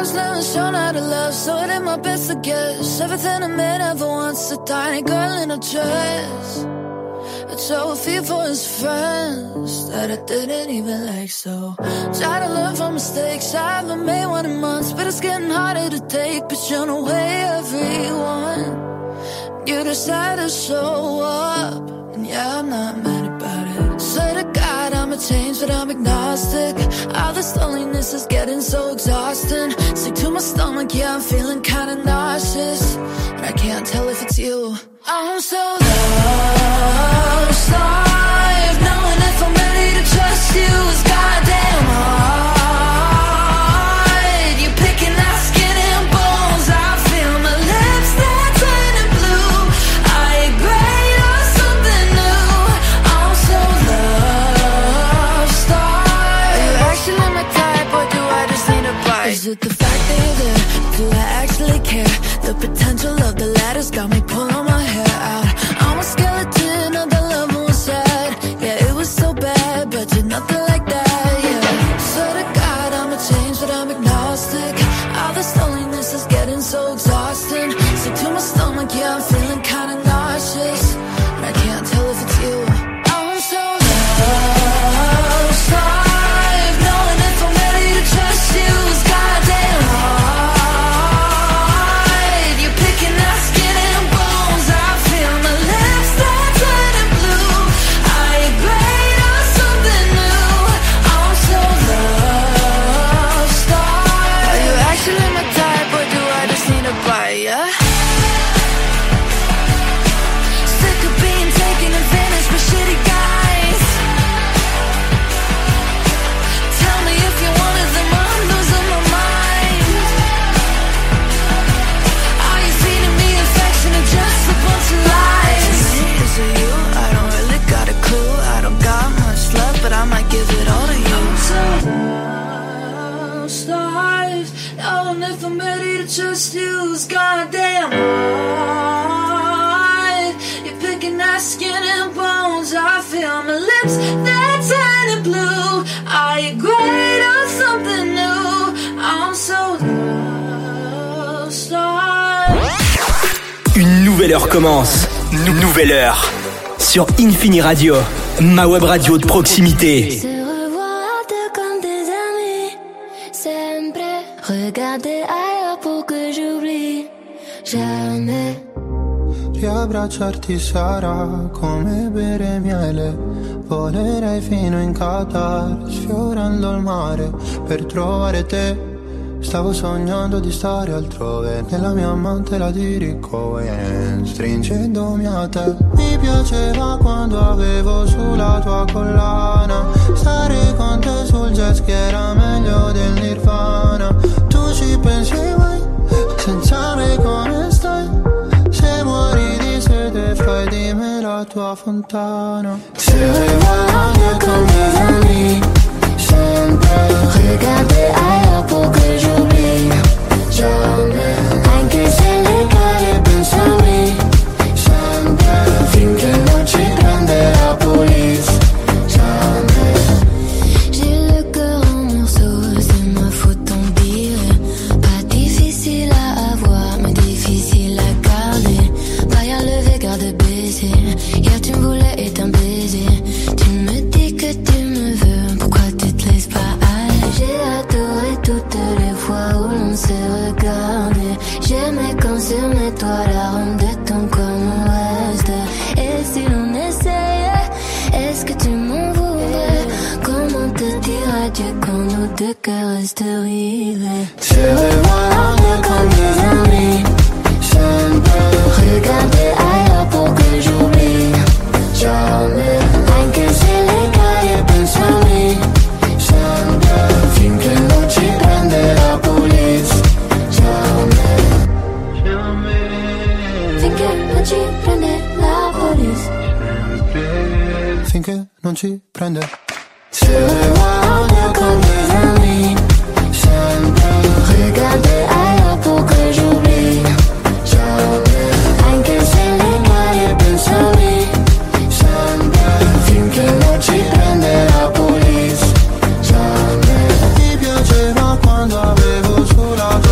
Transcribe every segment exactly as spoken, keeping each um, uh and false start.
was never shown how to love, so I did my best to guess. Everything a man ever wants, a tiny girl in a dress. I drove a few for his friends that I didn't even like, so try to learn from mistakes. I haven't made one in months, but it's getting harder to take. But you know, way everyone, you decided to show up, and yeah, I'm not mad about it. Swear to God I'ma change, but I'm agnostic. All this loneliness is getting so exhausting. Sick to my stomach, yeah, I'm feeling kinda nauseous, and I can't tell if it's you. I'm so lost, life, knowing if I'm ready to trust you is goddamn hard. You're picking out skin and bones, I feel my lips, they're turning blue. Are you great or something new? I'm so lost, are you actually my type, or do I just need a bite? Is it the fact that you're there? Do I actually care? The potential of the latter's got me pulling my hair out. I'm a skeleton of the love was sad. Yeah, it was so bad, but you're nothing like that, yeah. Swear to God I'ma change, but I'm agnostic. All this loneliness is getting so exhausting. Sick to my stomach, yeah, I'm feeling kinda nauseous, and I can't tell if it's you. I'm so lost, life, knowing if I'm ready to trust you is goddamn hard. You're picking out skin and bones, I feel my lips, they're turning blue. Are you great or something new? I'm so lost, are you actually my type, or do I just need a bite, yeah? Sick of being taken advantage by shitty guys. Tell me if you're one of them, I'm losing my mind. Are you feeding me affection or just a bunch of lies? Is it you? I don't really got a clue. I don't got much left, but I might give it all to you. I'm so lost, life, knowing if I'm ready to trust you is goddamn hard. You're picking out skin and bones, I feel my lips, they're turning blue. Are you great or something new? I'm so lost, life. Une nouvelle heure commence. Nouvelle heure. Sur Infini Radio, ma web radio de proximité. Se revoir deux comme des amis, sempre regarder ailleurs pour que j'oublie jamais. Riabbracciarti sarà come bere miele, volerei fino in Qatar, sfiorando il mare per trovare te. Stavo sognando di stare altrove, nella mia mantela di Ricohen, stringendomi a te. Mi piaceva quando avevo sulla tua collana, stare con te sul jet ski era meglio del Nirvana. Tu ci pensi mai, senza me come stai? Se muori di sete fai di me la tua fontana. Se revoilà comme des amis, sempre regarder ailleurs pour que j'oublie jamais. Anche se le cade penso a me, sempre finché non ci prende la police, jamais. J'ai le cœur en morceaux, c'est ma faute tant pire. Pas difficile à avoir, mais difficile à garder. Barrière levée, garde baissée. Hier tu me voulais et t'un baiser. Tu me dis que tu me veux, pourquoi tu te laisses pas aller? J'ai adoré toutes les fois où l'on s'est regardé. J'aimais quand sur mes toits la ronde de ton corps mon reste. Et si l'on essayait, est-ce que tu m'en voudrais? Comment te dire adieu quand nos deux cœurs restent rivés? Se revoilà comme des amis, sempre Regarder ailleurs pour que j'oublie jamais. anche se le cade penso a me, sempre finché non ci prende la police, jamais. Finché non ci prende la police. Finché non ci prende. Se revoilà comme des amis, sempre Regarder ailleurs pour que j'oublie jamais. anche se le cade penso a me, sempre finché non ci prende la police, jamais. Ti piaceva quando avevo sulla tua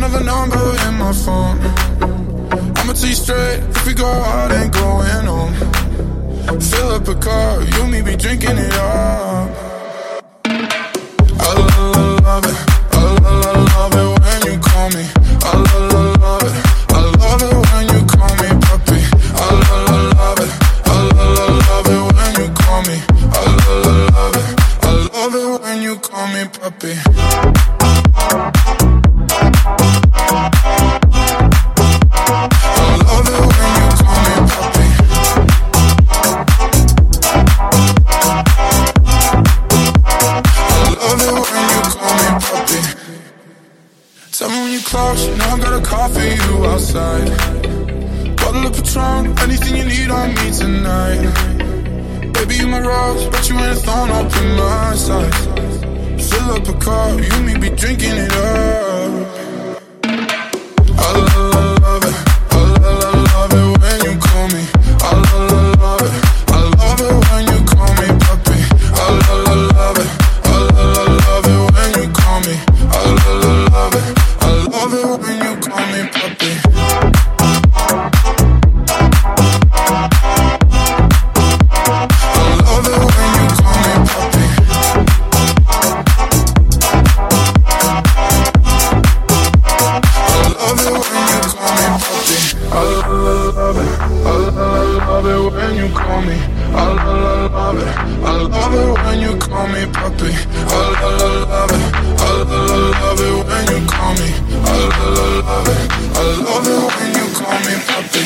another number in my phone. I'ma tell you straight, if we go out, ain't going home. Fill up a car, you and me be drinking it up. I love, love it, I love, love it when you call me. I love, love it, I love it when you call me puppy. I love, love it, I love, love it when you call me. I love, love it, I love it when you call me puppy. Close, now I got a call for you outside. Bottle of Patron, anything you need on me tonight. Baby, you my rose, but you ain't a thorn up in my side. Fill up a car, you and me be drinking it up. I love, love it, I love, love it when you call me. I love, love it, I love it when you call me puppy. I love, love it, I love, love it when you call me. I love, love it. I love it when you call me puppy. I love it when you call me puppy. I love it when you call me puppy. I love it, I love it when you call me. I love it, I love it when you call me puppy. I love it, I love it when you call me. I love it, I love it when you call me puppy.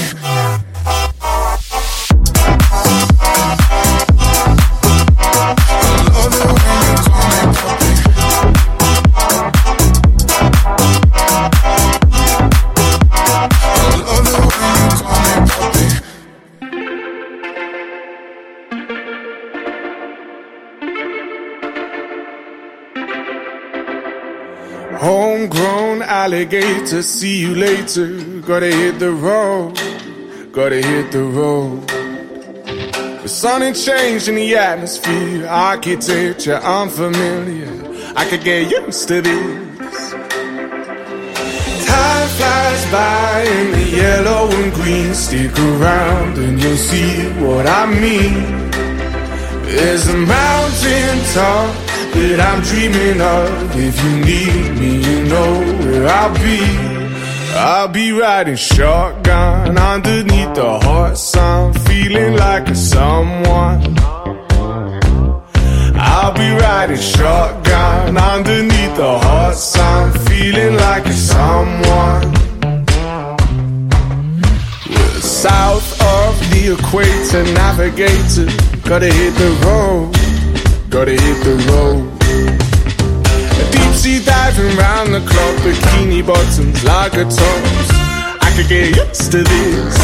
Homegrown alligator, see you later. Gotta hit the road, gotta hit the road. The sun ain't changed in the atmosphere, architecture unfamiliar. I could get used to this. Time flies by in the yellow and green. Stick around and you'll see what I mean. There's a mountain top that I'm dreaming of. If you need me, you know where I'll be. I'll be riding shotgun underneath the hot sun, feeling like a someone. I'll be riding shotgun underneath the hot sun, feeling like a someone. We're south of the equator, navigator. Gotta hit the road, gotta hit the road. Deep sea diving round the clock, bikini bottoms, lager tops. I could get used to this.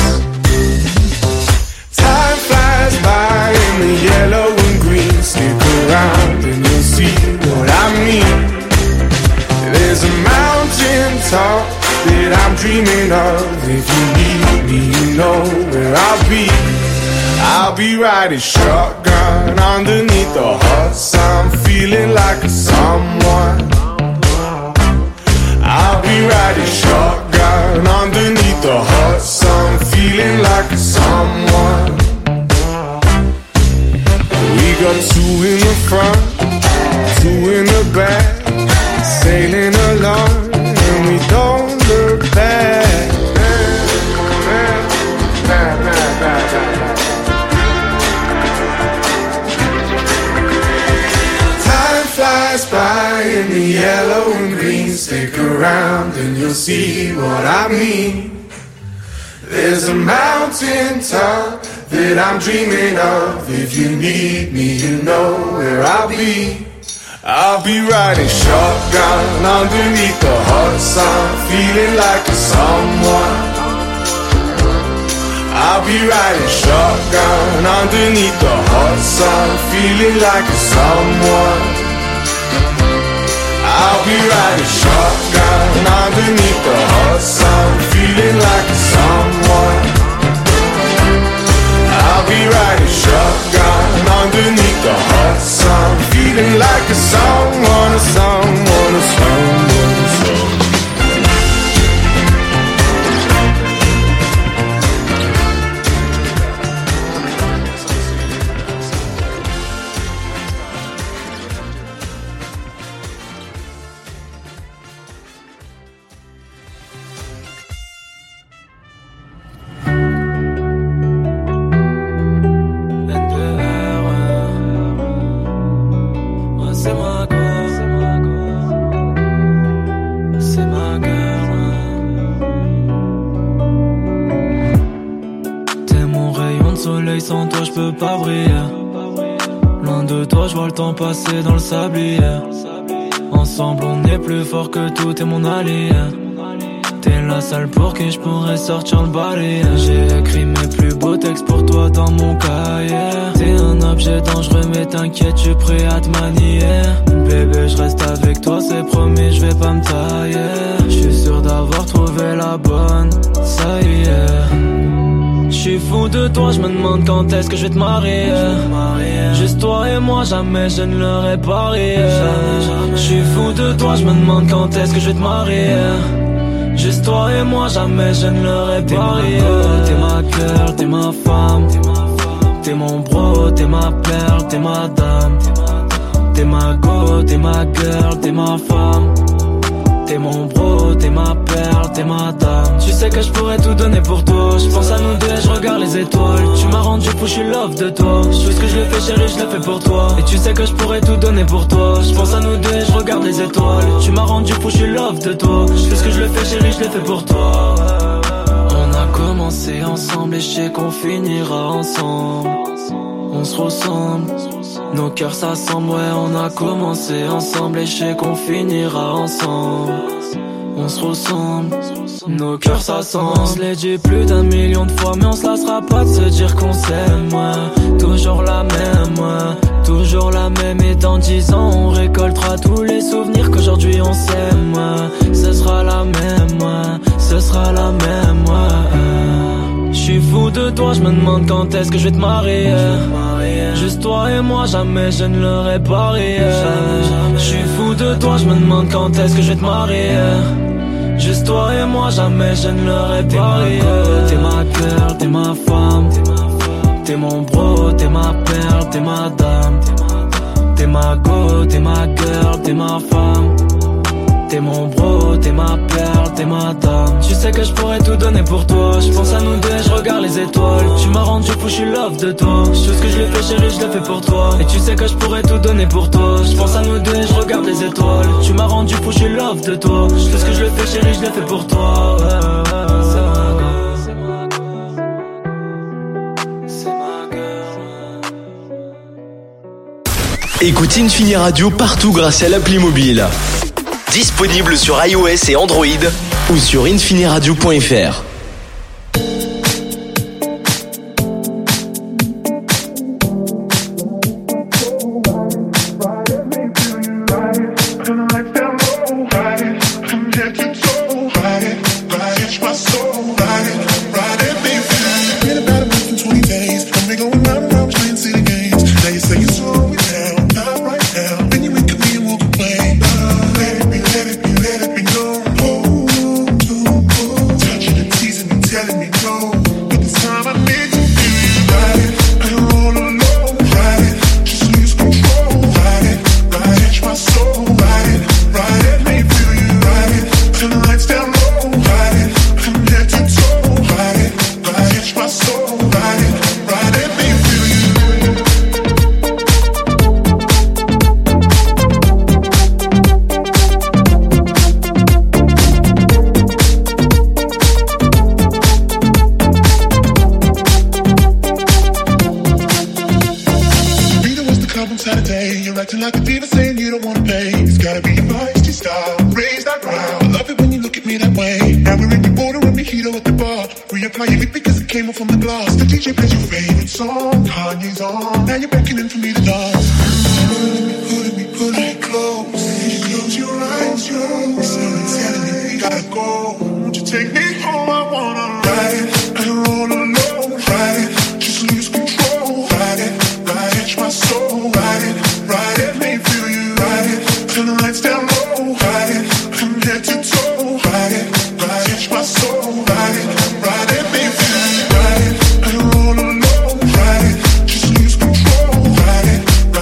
Time flies by in the yellow and green. Stick around and you'll see what I mean. There's a mountain top that I'm dreaming of. If you need me, you know where I'll be. I'll be riding shotgun underneath the hot sun, feeling like a someone. I'll be riding shotgun underneath the hot sun, feeling like a someone. We got two in the front, two in the back, sailing along and we don't look back. Flies by in the yellow and green. Stick around and you'll see what I mean. There's a mountain top that I'm dreaming of. If you need me, you know where I'll be. I'll be riding shotgun underneath the hot sun, feeling like a someone. I'll be riding shotgun underneath the hot sun, feeling like a someone. I'll be riding shotgun underneath the hot sun, feeling like a someone. I'll be riding shotgun underneath the hot sun, feeling like a someone, a someone, a someone, a someone. peux pas briller. Loin de toi, je vois le temps passer dans le sablier. Ensemble, on est plus fort que tout, t'es mon allié. T'es la seule pour qui je pourrais sortir le balai. J'ai écrit mes plus beaux textes pour toi dans mon cahier. T'es un objet dangereux mais t'inquiète, je suis prêt à te manier. Bébé, je reste avec toi, c'est promis, je vais pas me tailler. Je suis sûr d'avoir trouvé la bonne, ça y est. Je suis fou de toi, je me demande quand est-ce que je vais te marier. Juste toi et moi, jamais je ne l'aurais parié. Je suis fou de toi, je me demande quand est-ce que je vais te marier. Juste toi et moi, jamais je ne l'aurais parié. T'es ma girl, t'es ma femme. T'es mon bro, t'es ma perle, t'es ma dame. T'es ma go, t'es ma girl, t'es ma femme. T'es mon bro, t'es ma perle, t'es ma dame. Tu sais que je pourrais tout donner pour toi. Je pense à nous deux et je regarde les étoiles. Tu m'as rendu fou, je suis love de toi. Je fais ce que je le fais chérie, je le fais pour toi. Et tu sais que je pourrais tout donner pour toi. Je pense à nous deux et je regarde les étoiles. Tu m'as rendu fou, je suis love de toi. Je fais ce que je le fais chérie, je le fais pour toi. On a commencé ensemble et je sais qu'on finira ensemble. On se ressemble, nos cœurs s'assemblent, ouais on a commencé ensemble et je sais qu'on finira ensemble. On se ressemble, nos cœurs s'assemblent. On se l'est dit plus d'un million de fois mais on se lassera pas de se dire qu'on s'aime, ouais. Toujours la même, ouais. Toujours la même et dans dix ans on récoltera tous les souvenirs qu'aujourd'hui on s'aime, ouais. Ce sera la même, ouais. Ce sera la même, ouais. Je suis fou de toi, je me demande quand est-ce que je vais te marier. Juste toi et moi, jamais je ne l'aurais parié. Je suis fou de toi, je me demande quand est-ce que je vais te marier. Juste toi et moi, jamais je ne l'aurais parié. T'es ma girl, t'es ma femme. T'es mon bro, t'es ma perle, t'es ma dame. T'es ma go, t'es ma girl, t'es ma femme. T'es mon bro, t'es ma perle, t'es ma dame. Tu sais que je pourrais tout donner pour toi. Je pense à nous deux et je regarde les étoiles. Tu m'as rendu fou, je suis love de toi. Je fais ce que je le fais chérie, je le fais pour toi. Et tu sais que je pourrais tout donner pour toi. Je pense à nous deux et je regarde les étoiles. Tu m'as rendu fou, je suis love de toi. Je fais ce que je le fais chérie, je le fais pour toi. Ouais, ouais, ouais. C'est ma gueule. C'est ma gueule. Écoute Infini Radio partout grâce à l'appli mobile. Disponible sur iOS et Android ou sur infiniradio point f r. Ride it,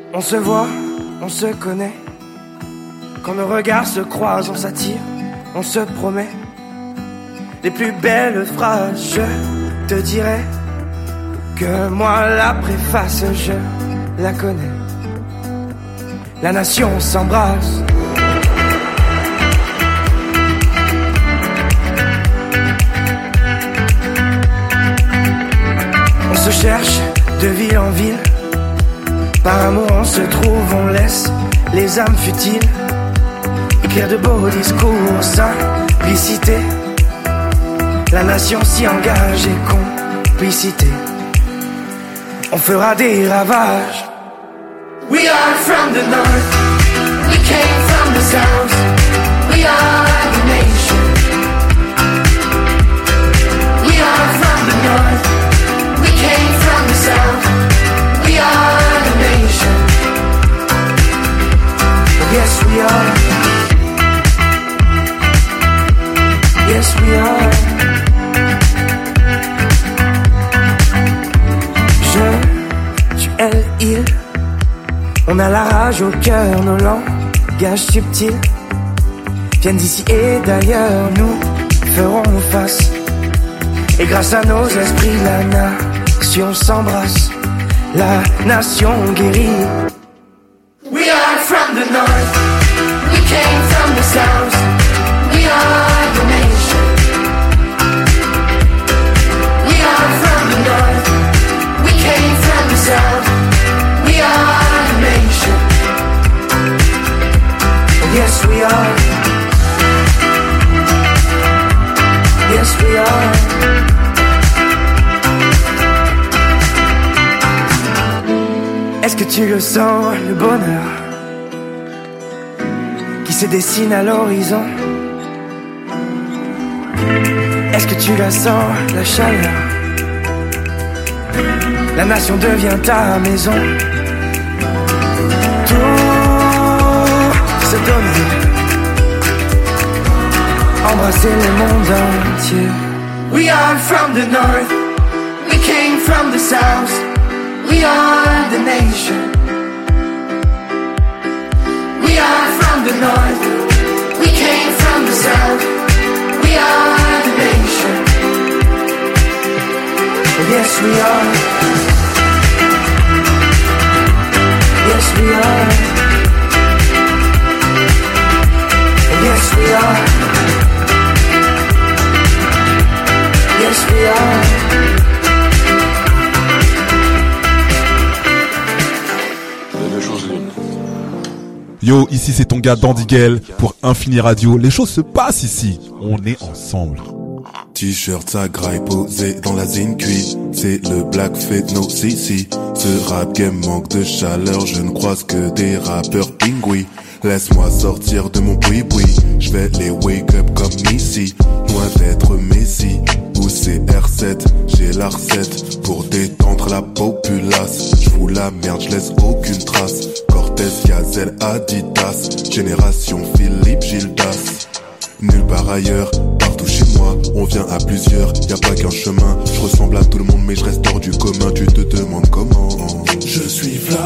On se voit, on se connaît. Quand nos regards se croisent, on s'attire, on se promet les plus belles phrases. Je te dirai que moi la préface, je la connais. La nation s'embrasse. On se cherche de ville en ville. Par amour on se trouve, on laisse les âmes futiles écrire de beaux discours, simplicité. La nation s'y engage et complicité. On fera des ravages. We are from the north, we came from the south. We are the nation. We are from the north, we came from the south. We are the nation. Yes we are. Yes we are. Je, tu, elle, il. On a la rage au cœur, nos langages subtils viennent d'ici et d'ailleurs, nous ferons face. Et grâce à nos esprits, la nation s'embrasse, la nation guérit. We are from the north, we came from the south. We are the nation. We are from the north, we came from the south. We are nation. Yes we are. Yes we are. Est-ce que tu le sens, le bonheur qui se dessine à l'horizon? Est-ce que tu la sens, la chaleur? La nation devient ta maison. Se donner, embrasser le monde entier. We are from the north, we came from the south. We are the nation. We are from the north, we came from the south. We are the nation. Yes we are. Yes we are. Yes we are. Yes we are. Yo, ici c'est ton gars Dandiguel pour Infini Radio. Les choses se passent ici. On est ensemble. T-shirt, ça graille posé dans la zine cuite. C'est le Black Fate, no C C. Ce rap game manque de chaleur. Je ne croise que des rappeurs pingouis. Laisse-moi sortir de mon boui-boui. Je vais les wake up comme ici. Loin d'être Messi ou C R sept. J'ai la recette pour détendre la populace. Je fous la merde, je laisse aucune trace. Cortez, Gazelle, Adidas. Génération Philippe Gildas. Nulle part ailleurs, partout chez moi, on vient à plusieurs, y a pas qu'un chemin. Je ressemble à tout le monde mais je reste hors du commun. Tu te demandes comment. Je suis fly.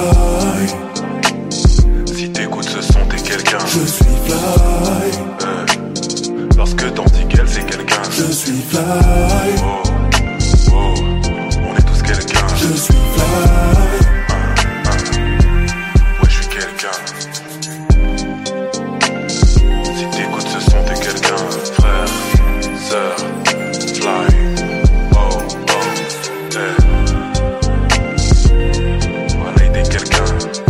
Si t'écoutes ce son, t'es quelqu'un. Je suis fly. euh, Lorsque Dandiguel c'est quelqu'un. Je suis fly. Oh, oh, on est tous quelqu'un. Je suis fly. uh, uh. Ouais, je suis quelqu'un. Si t'écoutes ce son, t'es quelqu'un. Frère, sœur, fly. Oh, oh, hey. Voilà, il est quelqu'un.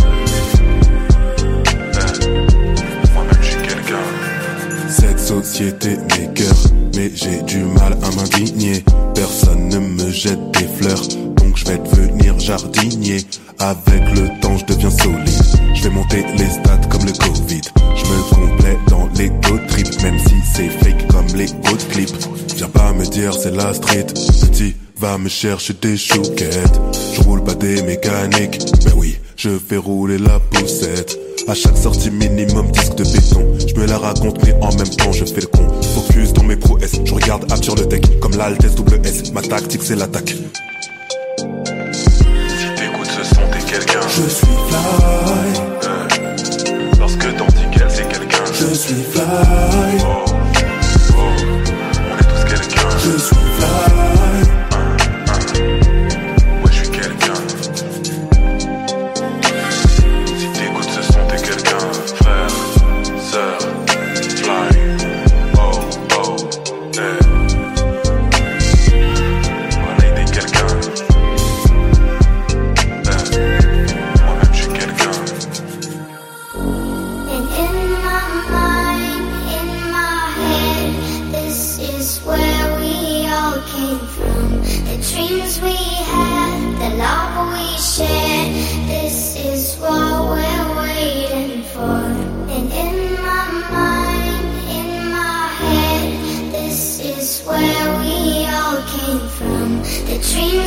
Cette société m'écœure, mais j'ai du mal à m'indigner. Personne ne me jette des fleurs, donc je vais devenir jardinier. Avec le temps je deviens solide, je vais monter les stats comme le Covid. Je me complais dans les go trip, même si c'est fake comme les go clips. Viens pas me dire c'est la street, petit va me chercher des chouquettes. Je roule pas des mécaniques, mais oui, je fais rouler la poussette. À chaque sortie minimum disque de béton. Je me la raconte mais en même temps je fais le con. Focus dans mes prouesses, je regarde app sur le deck. Comme l'Altesse double S, ma tactique c'est l'attaque. Si t'écoutes ce son, t'es quelqu'un. Je suis fly.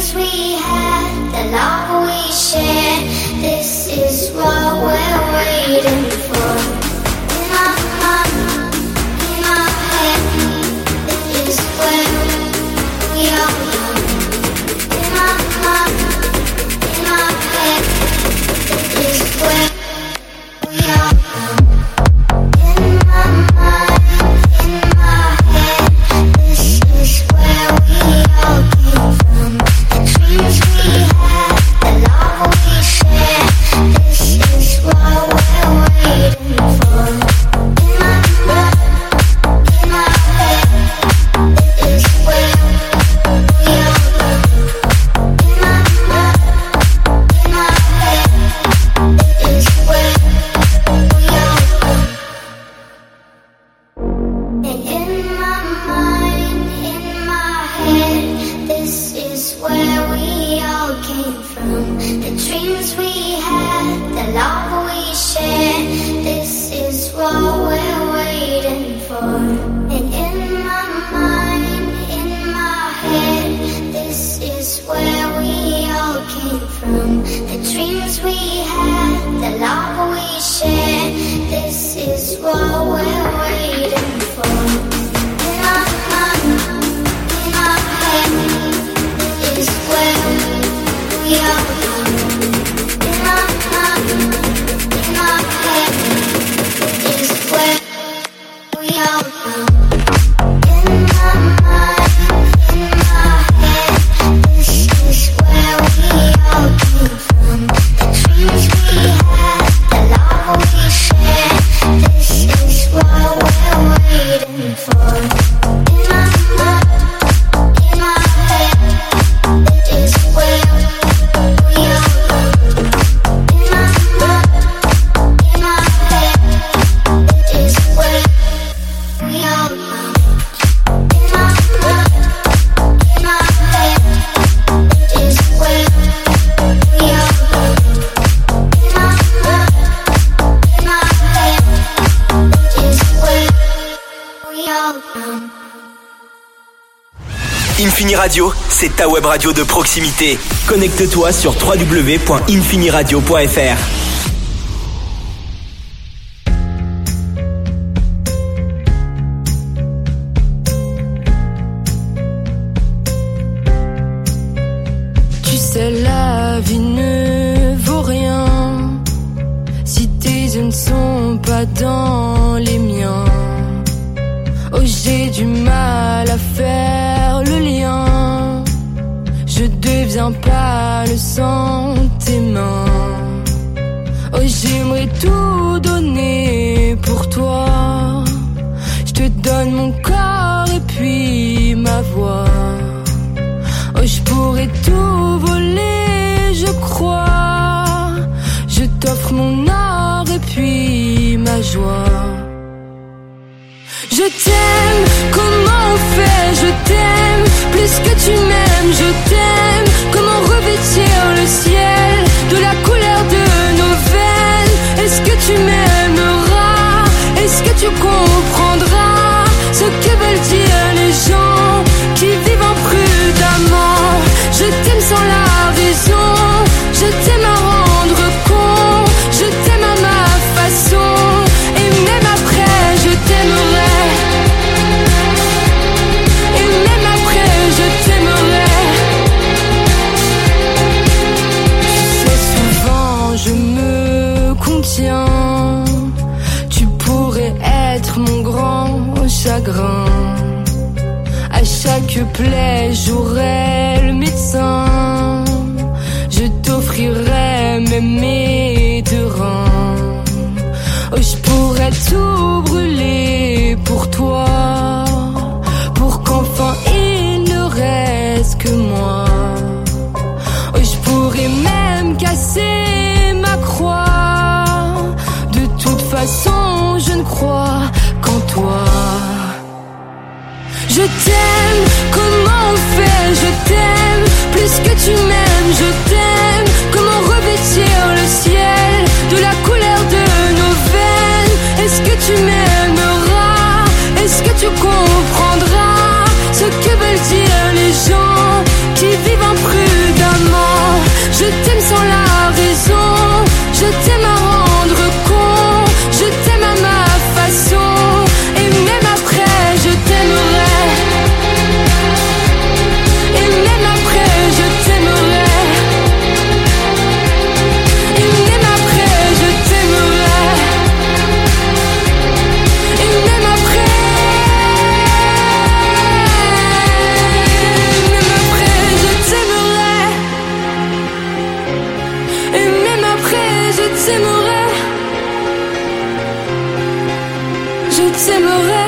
dreams we had, the love we shared, this is what we're waiting for. In my mind, in my head, this is where we are young. In my mind, in my head, this is where we are young. In my mind, in my head, this is where we all came from. The dreams we had, the love we shared, this is what we're waiting for. In my mind, in my head, this is where we all came from. In my mind, in my head, this is where we all came from. And in my mind, in my head, this is where we all came from. The dreams we had, the love we shared, this is what we're waiting for. And in my mind, in my head, this is where we all came from. The dreams we had, the love we shared, this is what we're waiting for. In my mind, in my head, this is where we all come. In my mind, in my head, this is where we all come. In my mind, in my head, this is where we all came from. The dreams we had, the love we shared, this is what we're waiting for. In my mind, in my head, this is where we all come. In my mind, in my head, this is where we all come. In my mind, in my head, this is where we all come. In my mind, in my head, this is where we all come. Infini Radio, c'est ta web radio de proximité. Connecte-toi sur w w w point infini radio point f r. Tu sais, la vie ne vaut rien si tes yeux ne sont pas dans les miens. Oh, j'ai du mal à faire le lien. Je deviens pâle sans tes mains. Oh, j'aimerais tout donner pour toi. Je te donne mon corps et puis ma voix. Oh, je pourrais tout voler, je crois. Je t'offre mon or et puis ma joie. Je t'aime, comment on fait, je t'aime. Plus que tu m'aimes, je t'aime. Comment revêtir le ciel de la couleur de nos veines. Est-ce que tu m'aimeras? Est-ce que tu comprendras ce que veulent dire les gens qui vivent imprudemment? Je t'aime sans la raison, je t'aime à rendre compte, je t'aime à ma façon, et même après je t'aimerai, et même après je t'aimerai. Tu sais, souvent je me contiens, tu pourrais être mon grand chagrin. À chaque plaie, j'aurai le médecin. Je t'offrirai même mes deux reins. Oh, je pourrais tout brûler pour toi, pour qu'enfin il ne reste que moi. Oh, je pourrais même casser ma croix. De toute façon, je ne crois qu'en toi. Je t'aime, comment on fait, je t'aime. Plus que tu m'aimes, je t'aime. Comment revêtir le ciel de la couleur de nos veines. Est-ce que tu m'aimeras? Est-ce que tu comprendras ce que veulent dire les gens qui vivent imprudemment? t'aimerai, je t'aimerai.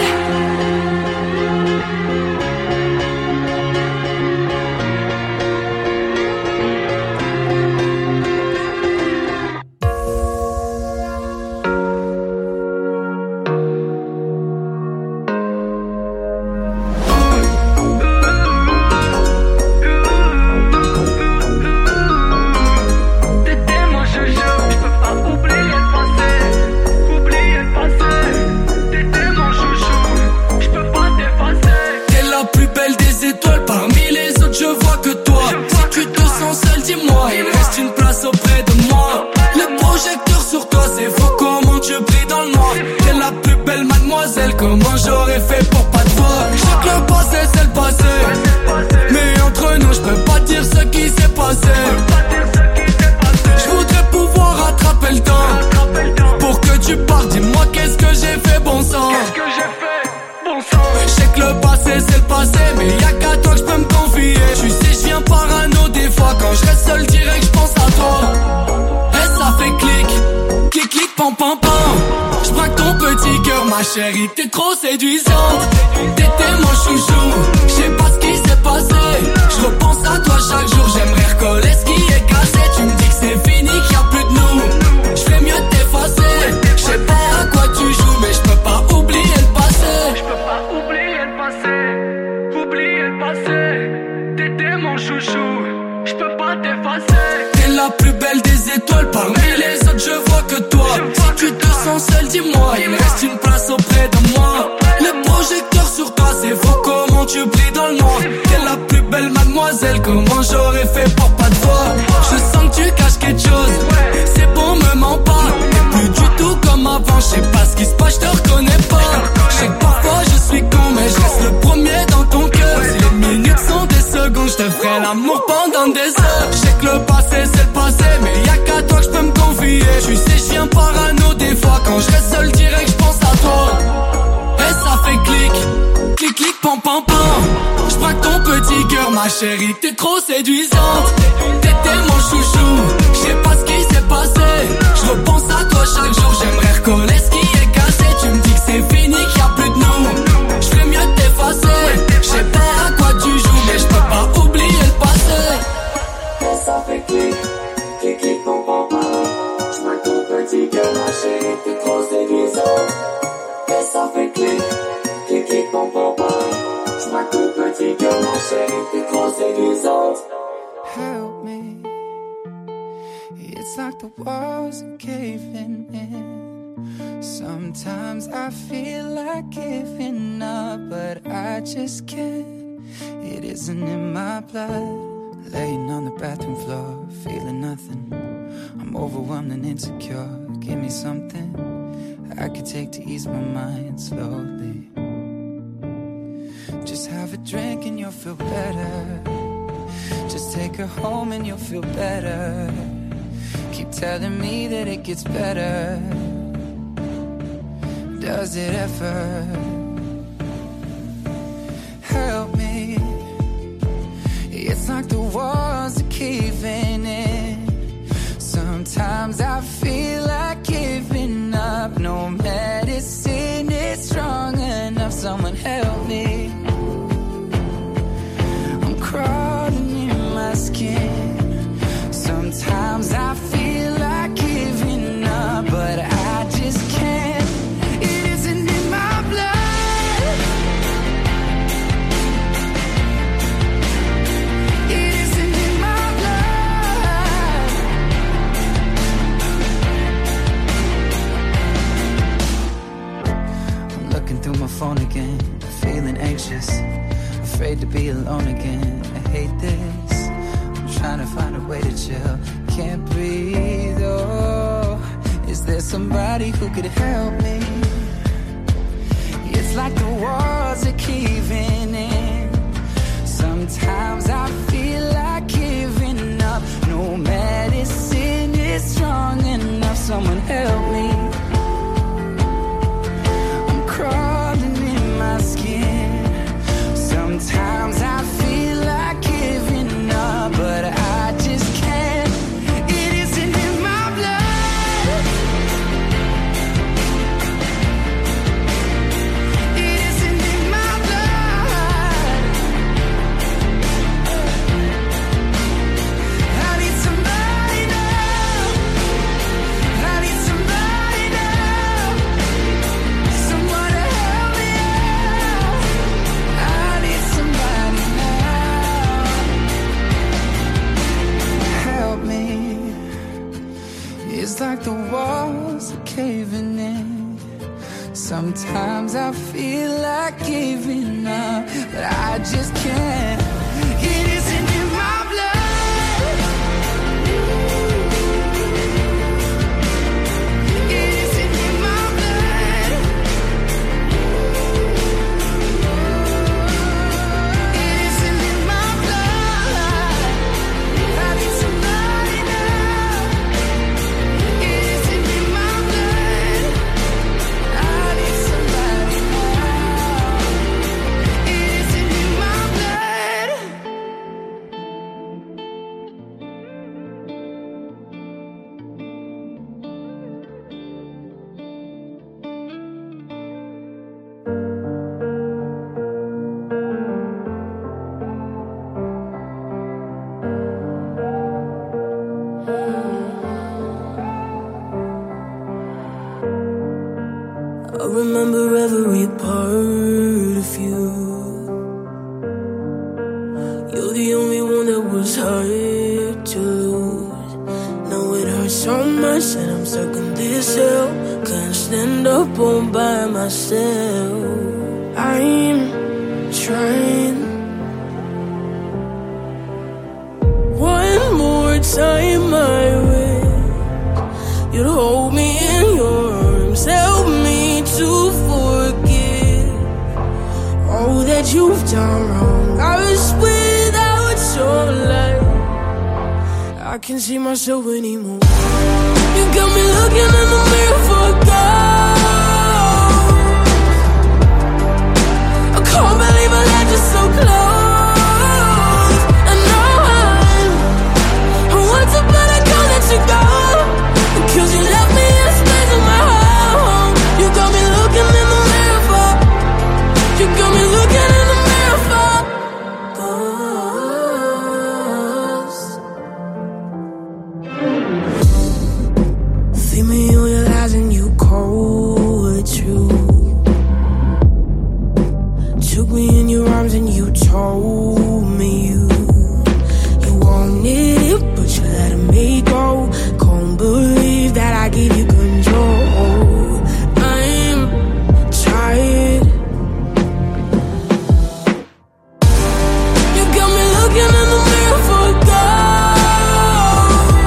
Comment j'aurais fait pour pas te voir? Je sais que le passé c'est le passé, mais entre nous je peux pas dire ce qui s'est passé. Je voudrais pouvoir rattraper le temps pour que tu partes. Dis-moi qu'est-ce que j'ai fait, bon sang. Je sais que le passé c'est le passé, mais y'a qu'à toi que je peux me confier. Tu sais je viens parano des fois, quand je reste seul direct je pense à toi. Et ça fait clic, clic clic pam pam pam. J'braque ton petit cœur, ma chérie, t'es trop séduisante. T'étais mon chouchou, j'sais pas ce qui s'est passé. J'repense à toi chaque jour, j'aimerais recoller ce qui est cassé. Tu me dis que c'est fini, qu'il y a plus de nous. J'ferais mieux de t'effacer. J'sais pas à quoi tu joues, mais j'peux pas oublier le passé. J'peux pas oublier le passé, oublier le passé. T'étais mon chouchou, j'peux pas t'effacer. T'es la plus belle des étoiles, parmi les autres je vois que toi. Si tu te sens seul, dis-moi, il me reste une place auprès de moi. Le projecteur sur toi, c'est faux, comment tu brilles dans le noir. T'es la plus belle mademoiselle, comment j'aurais fait pour pas te voir. Je sens que tu caches quelque chose, c'est bon, me mens pas. T'es plus du tout comme avant, je sais pas ce qui se passe, je te reconnais pas. Je sais que parfois je suis con, mais je reste le premier dans ton cœur. Si les minutes sont des secondes, je te ferai l'amour pendant des heures. Je sais que le passé c'est le passé, mais y'a qu'à toi que je peux me confier. Tu sais je viens parano des fois, quand je reste seul direct je pense à toi. Et ça fait clic, clic clic pam pam pam. J'braque ton petit cœur, ma chérie, t'es trop séduisante. T'étais mon chouchou, j'sais pas ce qui s'est passé. J'repense à toi chaque jour, j'aimerais recoller ce qui est cassé. Tu me dis que c'est fini, qu'il y a plus de nous. J'ferais mieux de t'effacer. J'sais pas à quoi tu joues, mais j'peux pas oublier le passé. Et ça fait clic, clic clic pam pam pam. J'braque ton petit cœur, ma chérie, t'es trop séduisante. Et ça fait clic, clic clic pam pam pam. J'braque ton petit cœur, ma chérie, t'es trop séduisante. Help me, it's like the walls are caving in. Sometimes I feel like giving up, but I just can't. It isn't in my blood. Laying on the bathroom floor, feeling nothing. I'm overwhelmed and insecure. Give me something I could take to ease my mind slowly. Just have a drink and you'll feel better. Just take her home and you'll feel better. Keep telling me that it gets better. Does it ever? Help me. It's like the walls are caving in. Sometimes I feel like giving up. No medicine is strong enough. Someone help me. I'm crawling in my skin. Sometimes I feel like giving up, but I just can't. It isn't in my blood. It isn't in my blood. I'm looking through my phone again, feeling anxious, afraid to be alone again. I hate this. I'm trying to find a way to chill. Can't breathe, oh. Is there somebody who could help me? It's like the walls are caving in. Sometimes I feel like giving up. No medicine is strong enough. Someone help me. I'm crawling in my skin. Sometimes I feel like giving up, but I just can't. It isn't in my blood. It's like the walls are caving in. Sometimes I feel like giving up, but I just can't. It isn't in my blood. It isn't in my blood. It isn't in my blood. I need somebody now. It isn't in my blood. I need somebody now. It isn't in my blood. I remember every part of you. You're the only one that was hard to lose. Now it hurts so much and I'm stuck in this hell. Can't stand up all by myself. I'm trying. One more time I wish you'd hold me in your arms. Help me to forgive all that you've done wrong. I was without your light. I can't see myself anymore. You got me looking in the mirror for God. I can't believe I let you so close. And I'm I want to, but I can't let you go. Cause you left me in space in my home. You got me looking in the mirror for. You got me looking in the mirror for ghosts. Feed me all your lies and you cold truth. Took me in your arms and you told me you You wanted it, but you let me go. Can't believe that I gave you control. I'm tired. You got me looking in the mirror for God.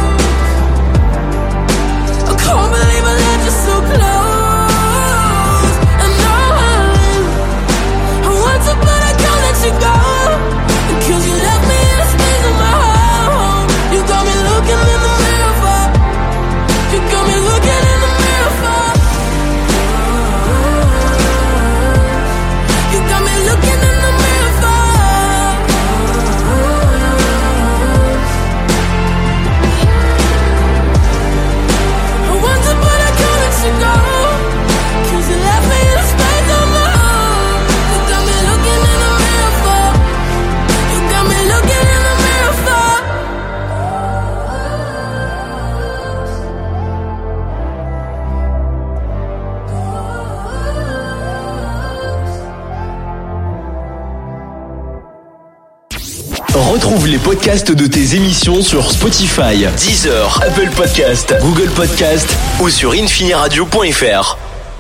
I can't believe I let you so close. And I'm I want to, but I can't let you go. Cause you left me in a space in my home. You got me looking in the mirror for. You got me looking in the mirror for. You got me looking in the mirror for. I want to, but I can't let you go. Cause you left me in a space on my own. You got me looking in the mirror for. You got me looking in the mirror for. Retrouve les podcasts de tes émissions sur Spotify, Deezer, Apple Podcast, Google Podcast ou sur infiniradio point f r.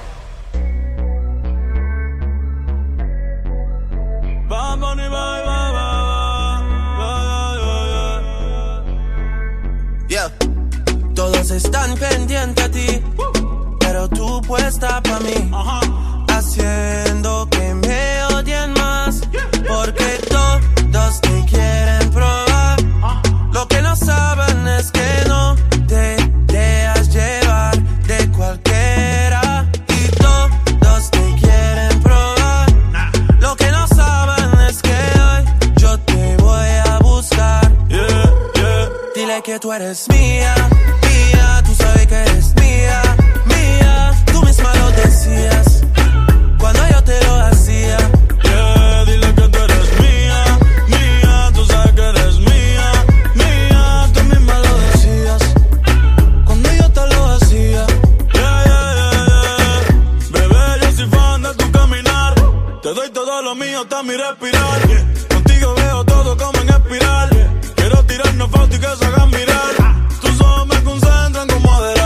Yeah. Todos están pendientes a ti, pero tú puesta pa' mí, haciendo que me odien más, porque todos te quieren probar. Lo que no saben es que no te dejas llevar de cualquiera, y todos te quieren probar. Lo que no saben es que hoy yo te voy a buscar. Yeah, yeah. Dile que tú eres mía, mía, tú sabes que eres mía, mía, tú misma lo decías cuando yo te lo hacía. Yeah, dile que tú eres mía, mía, tú sabes que eres mía, mía, tú misma lo decías cuando yo te lo hacía. Yeah, yeah, yeah, yeah. Bebé, yo soy fan de tu caminar, te doy todo lo mío hasta mi respirar. Contigo veo todo como en espiral. Quiero tirarnos fotos y que se hagan mirar. Tus ojos me concentran como adelante.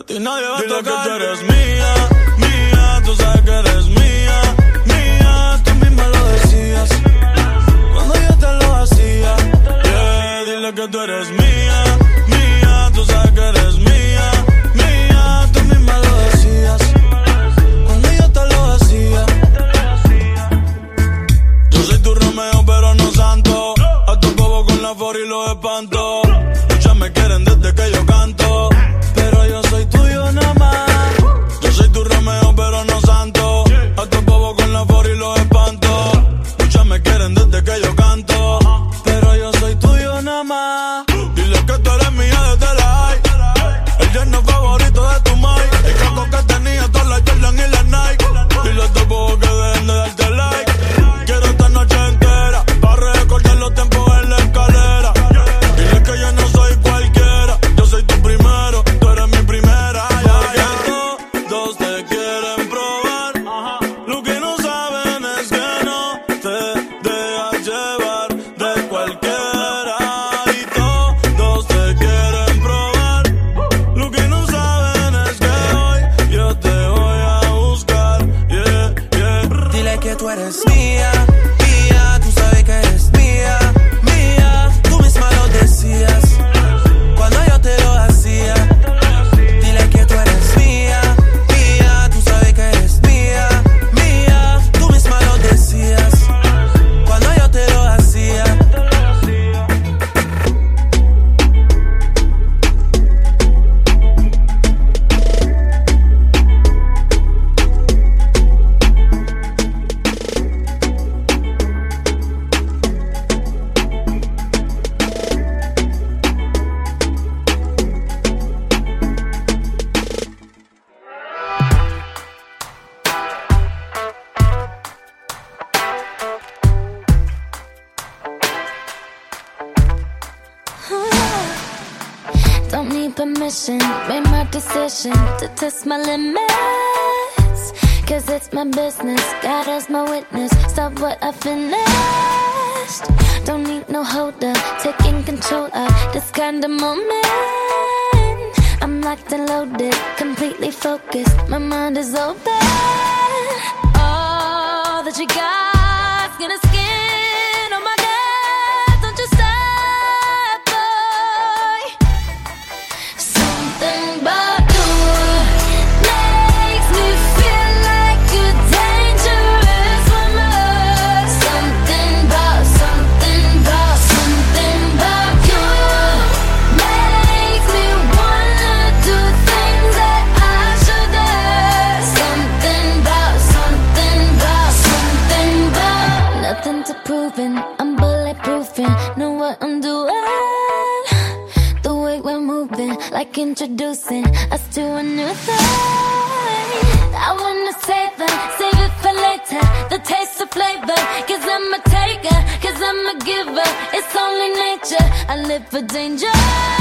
a ti nadie va a tocar. Dile que tú eres mía, mía, tú sabes que eres mía, mía, tú misma lo decías cuando yo te lo hacía. Yeah, dile que tú eres mía, mía, tú sabes que eres mía, mía, tú misma lo decías cuando yo te lo hacía. Yo soy tu Romeo pero no santo, a tu bobo con la for y los espanto. Muchas me quieren desde que yo canto, pero yo soy tuyo nada más. Yo soy tu Romeo pero no santo, a tu bobo con la for y los espanto. Muchas me quieren desde que yo canto, pero yo soy tuyo nada más. Dile que tú eres mía desde la high, el yerno favorito de tu mai. El caco que tenía todas las Jordan y las Nike. Dile a tu bobo que dejen de darte like. Quiero esta noche entera pa' recordar los tiempos en la escalera. Dile que yo no soy cualquiera, yo soy tu primero, tú eres mi primera. Ya, ya. Todos te quieren probar, lo que no saben es que no te dejas llevar de cualquiera. Y todos te quieren probar, lo que no saben es que hoy yo te voy a buscar. Yeah, yeah. Dile que tú eres mía, mía, tú sabes que eres mía, mía, tú misma lo decías cuando yo te lo hacía. Dile que tú eres mía, mía, tú sabes que eres mía, mía, tú misma lo decías cuando yo te lo hacía. Don't need permission, made my decision to test my limits. Cause it's my business, God as my witness, stop what I finished. Don't need no holder, taking control of this kind of moment. I'm locked and loaded, completely focused, my mind is open. All that you got's gonna skin, oh my God, don't you stop, boy. Something about you makes me feel like a dangerous woman. Something about, something about, something about you makes me wanna do things that I shouldn't. Something about, something about, something about. Nothing to proving, I'm bulletproofing, know what I'm doing. The way we're moving, like introducing us to a new thing. I wanna save it, save it for later, the taste of flavor. Cause I'm a taker, cause I'm a giver, it's only nature, I live for danger.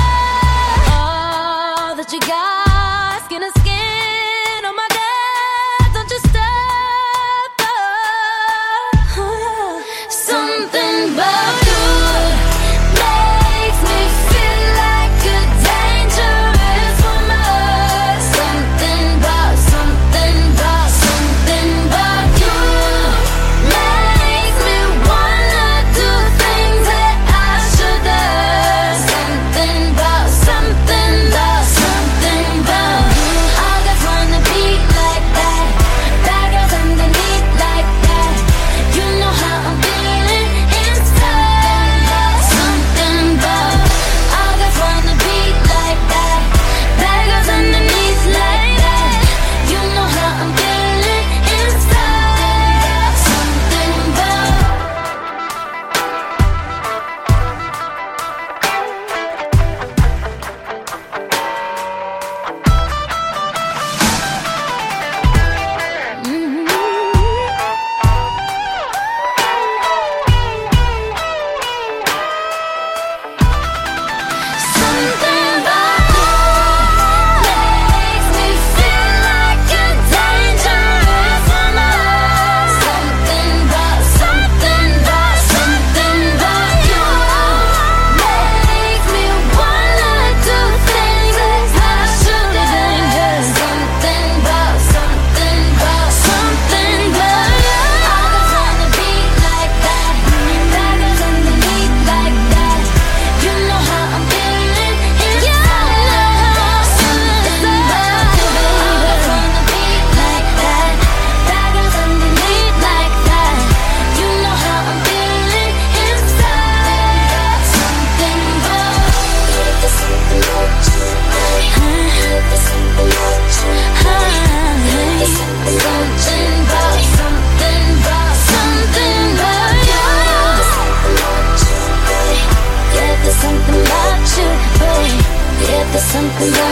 All that you got, skin to skin, oh my God, don't you stop, oh. Something about you makes me feel like a dangerous woman. Something about, something about, something about you makes me wanna do things that I shouldn't. Something about, something about, something about you. I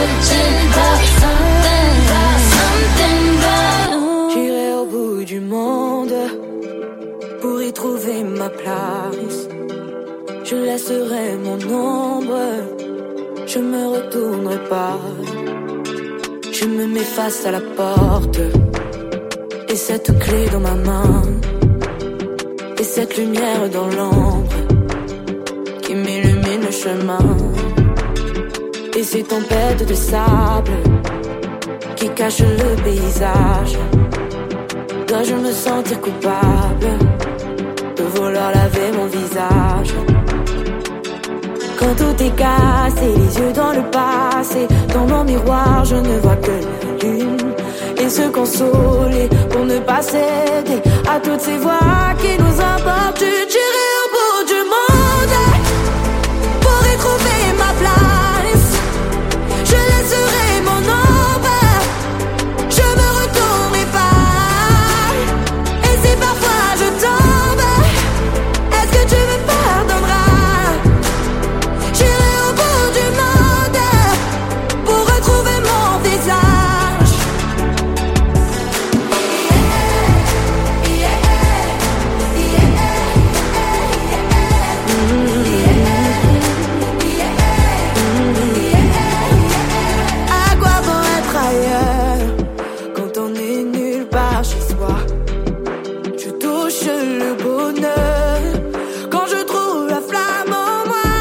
something about, something about, something about. J'irai au bout du monde pour y trouver ma place. Je laisserai mon ombre, je me retournerai pas. Je me mets face à la porte et cette clé dans ma main et cette lumière dans l'ombre qui m'illumine le chemin. Et ces tempêtes de sable qui cachent le paysage. Dois-je me sentir coupable de vouloir laver mon visage? Quand tout est cassé, les yeux dans le passé, dans mon miroir je ne vois que la lune. Et se consoler pour ne pas céder à toutes ces voix qui nous emportent. J'irai au bout du monde pour y trouver ma place. Je laisserai mon ombre, je me retournerai pas. Et si parfois je tombe, est-ce que tu me pardonneras? J'irai au bout du monde pour retrouver mon visage. À quoi bon être ailleurs quand on est nulle part chez soi? Je touche le bonheur quand je trouve la flamme en moi.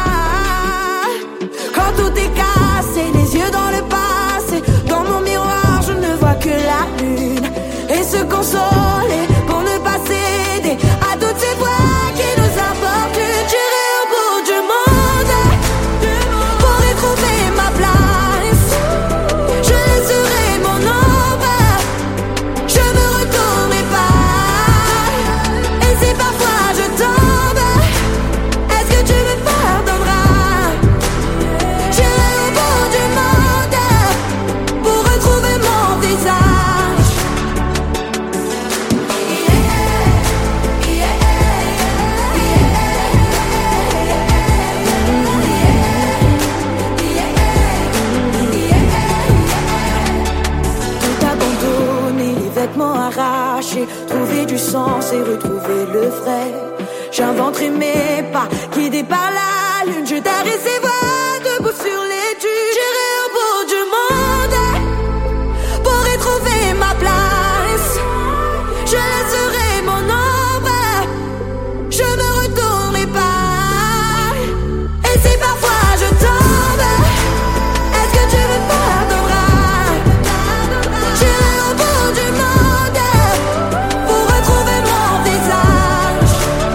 Quand tout est cassé, les yeux dans le passé, dans mon miroir je ne vois que la lune. Et se consoler pour ne pas céder à toutes ces voix qui nous apportent. J'irai au bout du monde pour y trouver ma place. Je laisserai mon ombre, je me retournerai pas. Et si parfois je tombe, est-ce que tu me pardonneras? J'irai au bout du monde pour retrouver mon visage. Tout abandonné, les vêtements arrachés, trouver du sens et retrouver le vrai. J'inventerai mes pas, guidé par la lune. Je tairai ces voix debout sur les dunes. J'irai au bout du monde pour y trouver ma place. Je laisserai mon ombre, je me retournerai pas. Et si parfois je tombe, est-ce que tu me pardonneras? J'irai au bout du monde pour retrouver mon visage.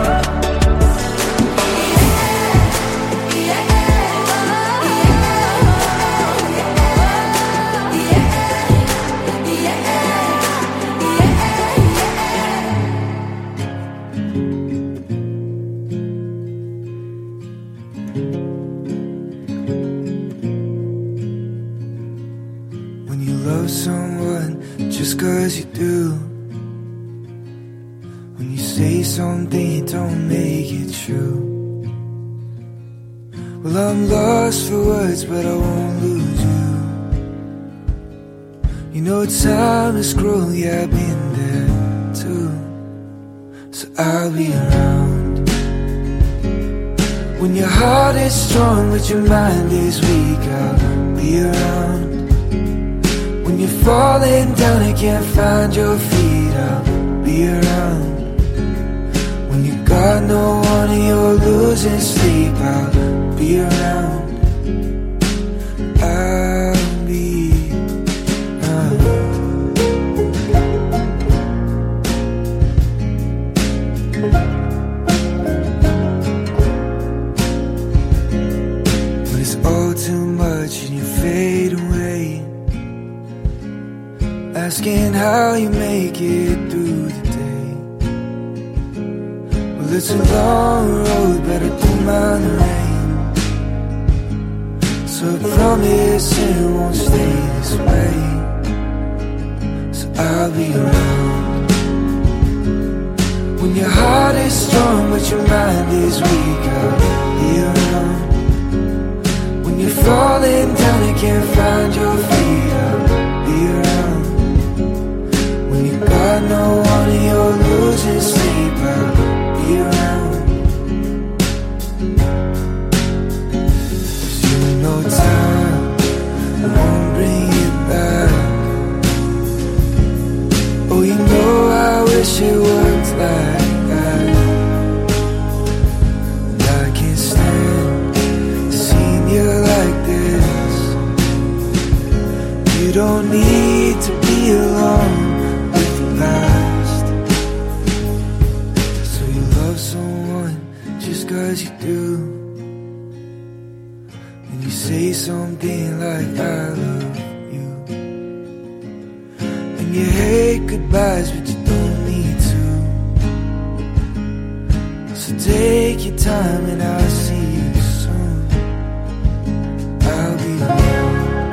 When you love someone just cause you do, when you say something you don't make it true. Well, I'm lost for words but I won't lose you. You know time is cruel, yeah I've been there too. So I'll be around when your heart is strong but your mind is weak. I'll be around when you're falling down and can't find your feet. I'll be around when you got no one and you're losing sleep. I'll be around. I'll be around. When it's all too much and you fade away, asking how you make it through the day. Well, it's a long road, better don't mind the rain. So I promise it won't stay this way. So I'll be around when your heart is strong but your mind is weak. I'll be around when you're falling down again. can't find your feet, I'll be around. When you got no one and you're losing sleep, I'll be around. 'Cause you know time won't bring it back. Oh, you know I wish it worked like that. And I can't stand seeing you like this. You don't need to be alone with the past. So you love someone just 'cause you do. And you say something like I love you. And you hate goodbyes but you don't need to. So take your time and I'll see you soon. I'll be home.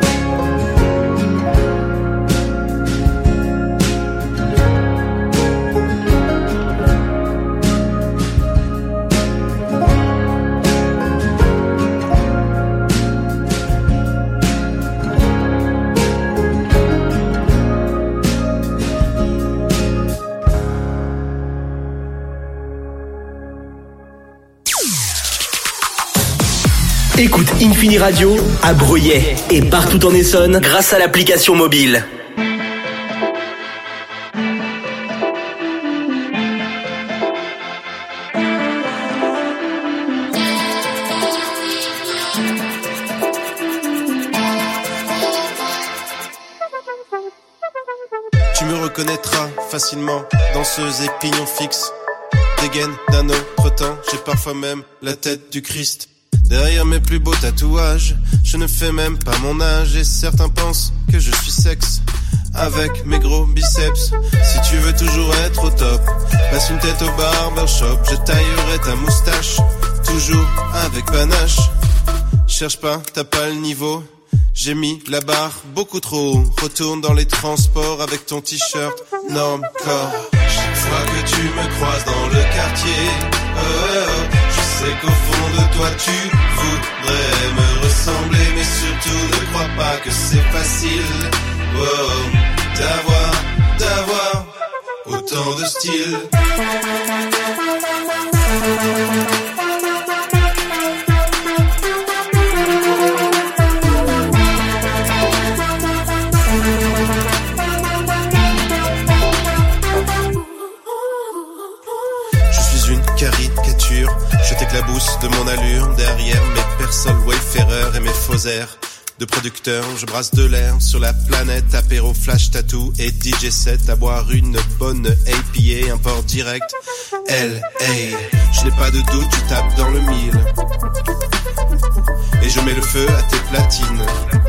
Écoute Infini Radio à Bruyères et partout en Essonne grâce à l'application mobile. Tu me reconnaîtras facilement, danseuse et pignon fixe. Dégaine d'un autre temps, j'ai parfois même la tête du Christ. Derrière mes plus beaux tatouages, je ne fais même pas mon âge. Et certains pensent que je suis sexe avec mes gros biceps. Si tu veux toujours être au top, passe une tête au barbershop. Je taillerai ta moustache, toujours avec panache. Cherche pas, t'as pas le niveau. J'ai mis la barre beaucoup trop haut. Retourne dans les transports avec ton t-shirt norme corps. Chaque fois que tu me croises dans le quartier, oh, oh, oh, je sais qu'au fond de toi tu voudrais me ressembler. Mais surtout ne crois pas que c'est facile, oh, oh, d'avoir, d'avoir autant de style. Je t'éclabousse de mon allure derrière mes personnes wayfarers et mes faux airs de producteur. Je brasse de l'air sur la planète, apéro, flash, tattoo et D J set. À boire une bonne A P A, un port direct L A. Je n'ai pas de doute, tu tapes dans le mille et je mets le feu à tes platines.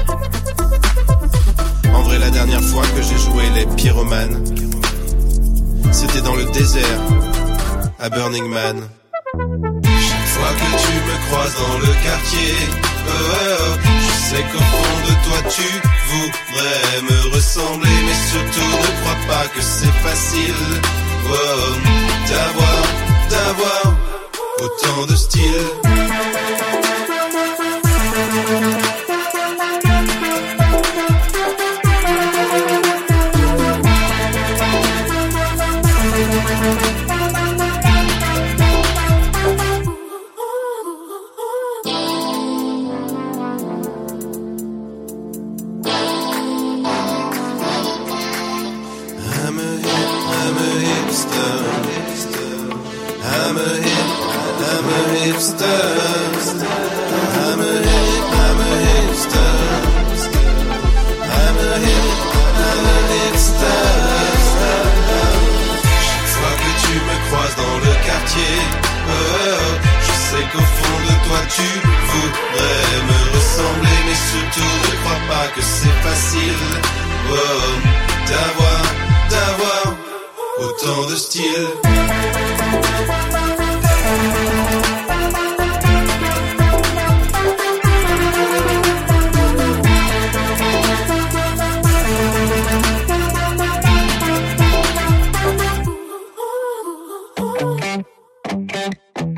En vrai, la dernière fois que j'ai joué les pyromanes, c'était dans le désert à Burning Man. Chaque fois que tu me croises dans le quartier, oh, oh, oh, je sais qu'au fond de toi tu voudrais me ressembler. Mais surtout ne crois pas que c'est facile, oh, oh, d'avoir, d'avoir autant de style.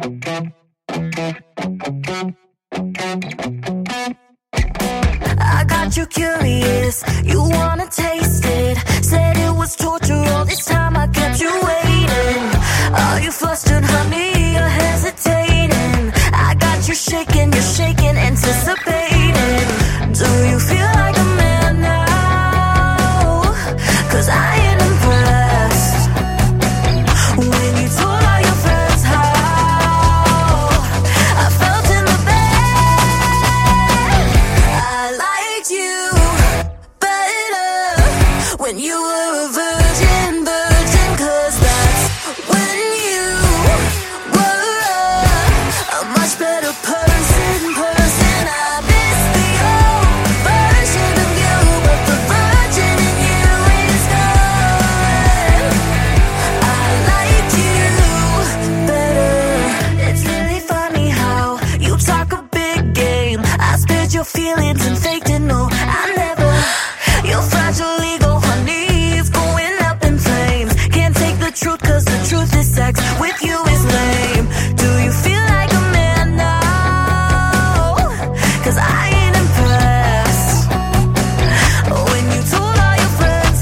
I got curious. You wanna taste it. Said it was torture all this time. I kept you waiting. Are you flustered, honey? You're hesitating. I got you shaking, you're shaking, anticipating. Do you feel like a man now? 'Cause I ain't impressed. When you told all your friends how I felt in the bed. I liked you better when you were a virgin, virgin. 'Cause that's when you were a, a much better person, person. I miss the old version of you, but the virgin in you is gone. I liked you better. It's really funny how you talk a big game. I spared your feelings and faked it. No, I never. Your fragile ego, honey, is going up in flames. Can't take the truth 'cause the truth is sex with you is lame. Do you feel like a man now? 'Cause I ain't impressed. When you told all your friends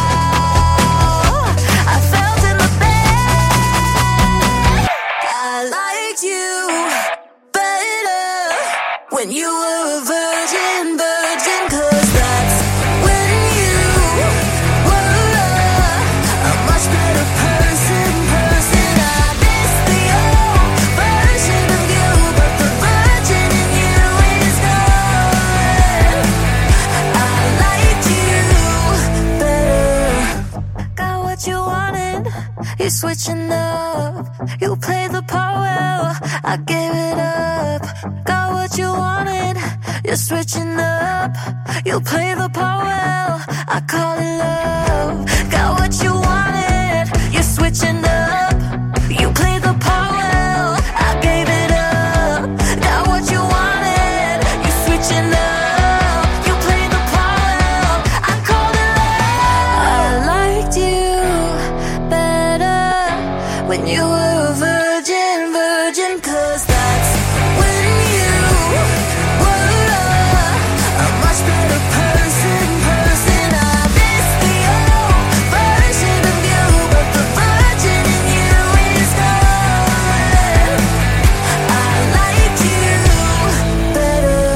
how I felt in the bed. I liked you better when you were a virgin, virgin. 'Cause that's when you were a, a much better person, person. I miss the old version of you, but the virgin in you is gone. I liked you better. Got what you wanted, you switching up. You play the part well, I gave it up. Got what you wanted, you're switching up. You play the part well, I call it love. Got what you wanted, you're switching up. You play the part well, I gave it up. Got what you wanted, you're switching up. You play the part well, I call it love. I liked you better when you were a virgin, virgin. 'Cause that's when you were a, a much better person, person. I miss the old version of you, but the virgin in you is gone. I liked you better.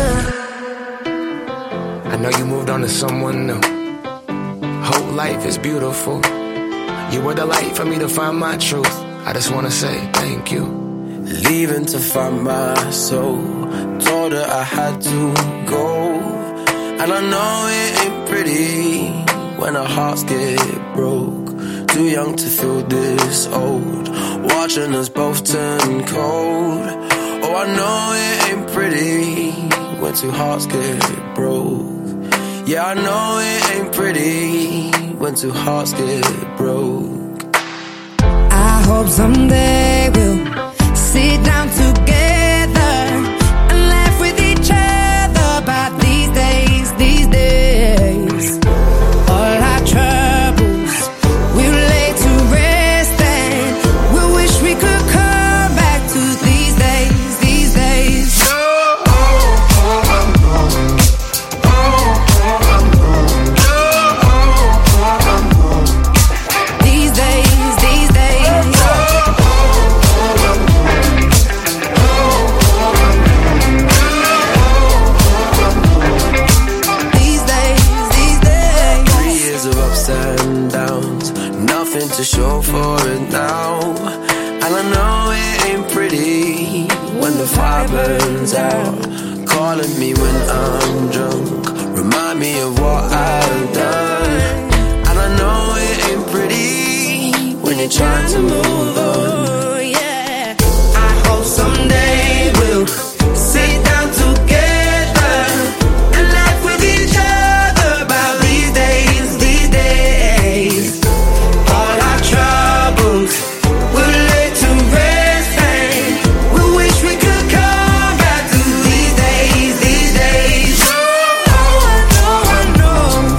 I know you moved on to someone new. Whole life is beautiful. You were the light for me to find my truth. I just wanna say thank you. Leaving to find my soul. Told her I had to go. And I know it ain't pretty when our hearts get broke. Too young to feel this old. Watching us both turn cold. Oh, I know it ain't pretty when two hearts get broke. Yeah, I know it ain't pretty when two hearts get broke. I hope someday we'll sit down together and laugh with each other about these days, these days. All our troubles we'll lay to rest, and we wish we could come back to these days, these days. These days, these days. These days, these days. Three years of ups and downs, nothing to show for it now. And I know it ain't pretty when the fire burns out. Calling me when I'm drunk, remind me of what I've done. And I know it ain't pretty when you're trying to move